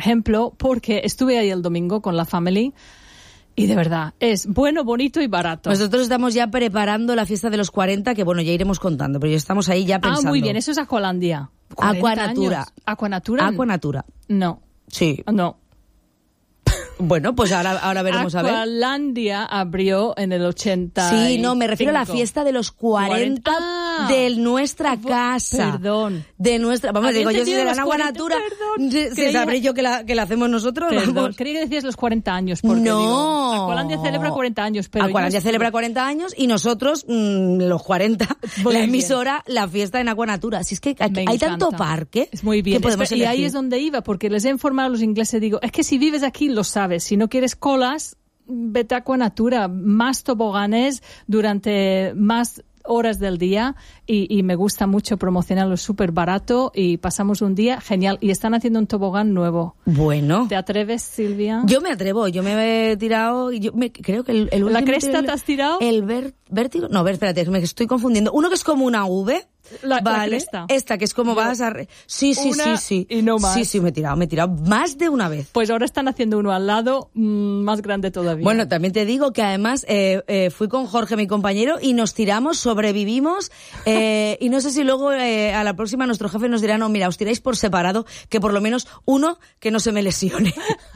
ejemplo, porque estuve ahí el domingo con la family y de verdad es bueno, bonito y barato. Nosotros estamos ya preparando la fiesta de los 40, que bueno, ya iremos contando, pero ya estamos ahí ya pensando. Muy bien, eso es Aqualandia. Aquanatura. ¿Aquanatura? No. Sí. No. Bueno, pues ahora veremos a ver. Aqualandia abrió en el 80. Sí, no, me refiero a la fiesta de los 40 de nuestra casa. Perdón. De nuestra, vamos, digo, yo soy de la Aquanatura. ¿Se sabré yo que la hacemos nosotros? Perdón, creí que decías los 40 años. Porque no. Digo, Aqualandia celebra 40 años. Pero Aqualandia celebra 40 años y nosotros, los 40, la emisora, la fiesta en Aquanatura. Si es que hay tanto parque. Es muy bien. Que podemos y ahí es donde iba, porque les he informado a los ingleses, digo, es que si vives aquí lo sabes. Si no quieres colas, vete a Aquanatura, más toboganes durante más horas del día y me gusta mucho promocionarlo, súper barato y pasamos un día genial y están haciendo un tobogán nuevo. Bueno. ¿Te atreves, Silvia? Yo me atrevo, yo me he tirado, creo que el último... ¿La cresta te has tirado? El vértigo, no, espérate, me estoy confundiendo. Uno que es como una V. La cresta. Esta que es como vas a... Sí. Y no más. Sí, me he tirado más de una vez. Pues ahora están haciendo uno al lado, más grande todavía. Bueno, también te digo que además fui con Jorge, mi compañero, y nos tiramos, sobrevivimos, y no sé si luego a la próxima nuestro jefe nos dirá, no, mira, os tiráis por separado, que por lo menos uno que no se me lesione.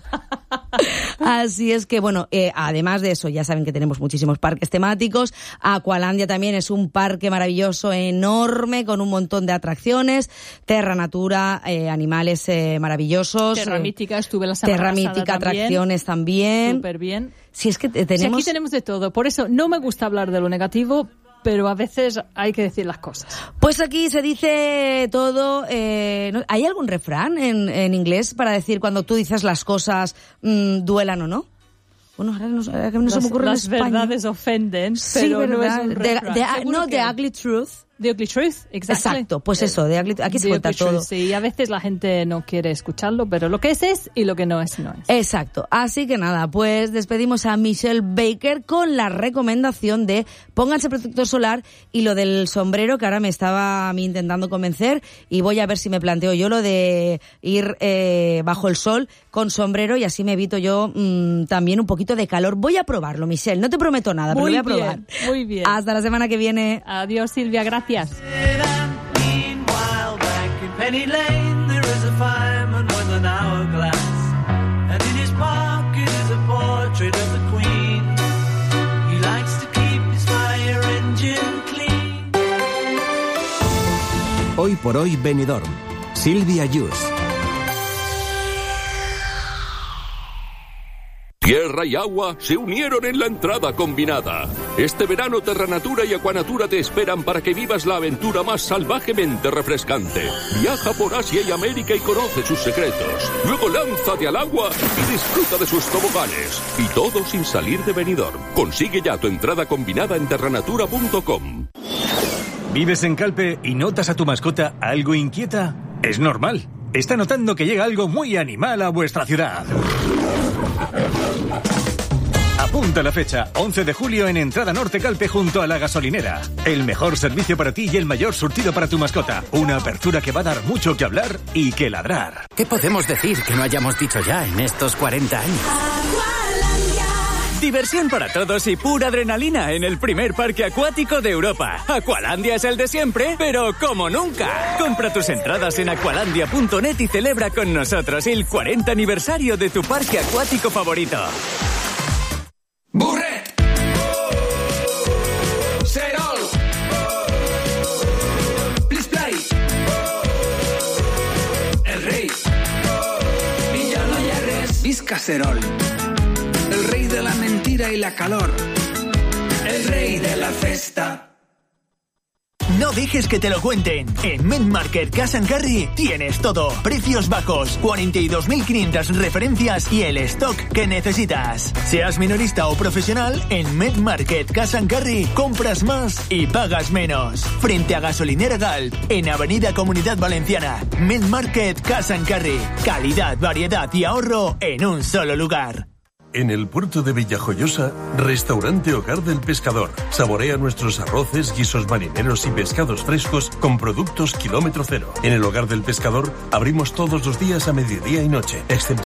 Así es que, bueno, además de eso, ya saben que tenemos muchísimos parques temáticos. Aqualandia también es un parque maravilloso, enorme, con un montón de atracciones. Terra Natura, animales maravillosos. Terra Mítica, estuve la semana pasada Terra Mítica, también. atracciones también. Súper bien. Si es que tenemos... Si aquí tenemos de todo. Por eso no me gusta hablar de lo negativo, pero a veces hay que decir las cosas. Pues aquí se dice todo. ¿Hay algún refrán en inglés para decir cuando tú dices las cosas duelan o no? Bueno, ahora no se me ocurre en español. Las verdades ofenden, sí, pero verdad. no es un refrán. The ugly truth. The ugly truth, exacto. Pues eso, aquí se cuenta todo. Truth, sí, a veces la gente no quiere escucharlo, pero lo que es y lo que no es, no es. Exacto. Así que nada, pues despedimos a Michelle Baker con la recomendación de pónganse protector solar y lo del sombrero, que ahora me estaba a mí intentando convencer, y voy a ver si me planteo yo lo de ir bajo el sol con sombrero y así me evito yo también un poquito de calor. Voy a probarlo, Michelle. No te prometo nada, pero lo voy a probar. Muy bien. Hasta la semana que viene. Adiós, Silvia. Gracias. Penny Lane there is a fireman with an hourglass, and in his pocket is a portrait of the Queen. He likes to keep his fire engine clean. Hoy por hoy Benidorm. Silvia Yus. Tierra y agua se unieron en la entrada combinada. Este verano Terra Natura y Aquanatura te esperan para que vivas la aventura más salvajemente refrescante. Viaja por Asia y América y conoce sus secretos. Luego lánzate al agua y disfruta de sus toboganes. Y todo sin salir de Benidorm. Consigue ya tu entrada combinada en terranatura.com. ¿Vives en Calpe y notas a tu mascota algo inquieta? Es normal. Está notando que llega algo muy animal a vuestra ciudad. Apunta la fecha, 11 de julio en Entrada Norte Calpe junto a la gasolinera. El mejor servicio para ti y el mayor surtido para tu mascota. Una apertura que va a dar mucho que hablar y que ladrar. ¿Qué podemos decir que no hayamos dicho ya en estos 40 años? Diversión para todos y pura adrenalina en el primer parque acuático de Europa. Aqualandia es el de siempre, pero como nunca. Compra tus entradas en aqualandia.net y celebra con nosotros el 40 aniversario de tu parque acuático favorito. ¡Burret! ¡Serol! ¡Please play! ¡El rey! ¡Villano Yerres! ¡Visca Serol! El rey de la mentira y la calor. El rey de la festa. No dejes que te lo cuenten. En MedMarket Cash & Carry tienes todo. Precios bajos, 42.500 referencias y el stock que necesitas. Seas minorista o profesional, en MedMarket Cash & Carry compras más y pagas menos. Frente a Gasolinera Galp, en Avenida Comunidad Valenciana. MedMarket Cash & Carry. Calidad, variedad y ahorro en un solo lugar. En el puerto de Villajoyosa, Restaurante Hogar del Pescador. Saborea nuestros arroces, guisos marineros y pescados frescos con productos kilómetro cero. En el Hogar del Pescador abrimos todos los días a mediodía y noche, excepto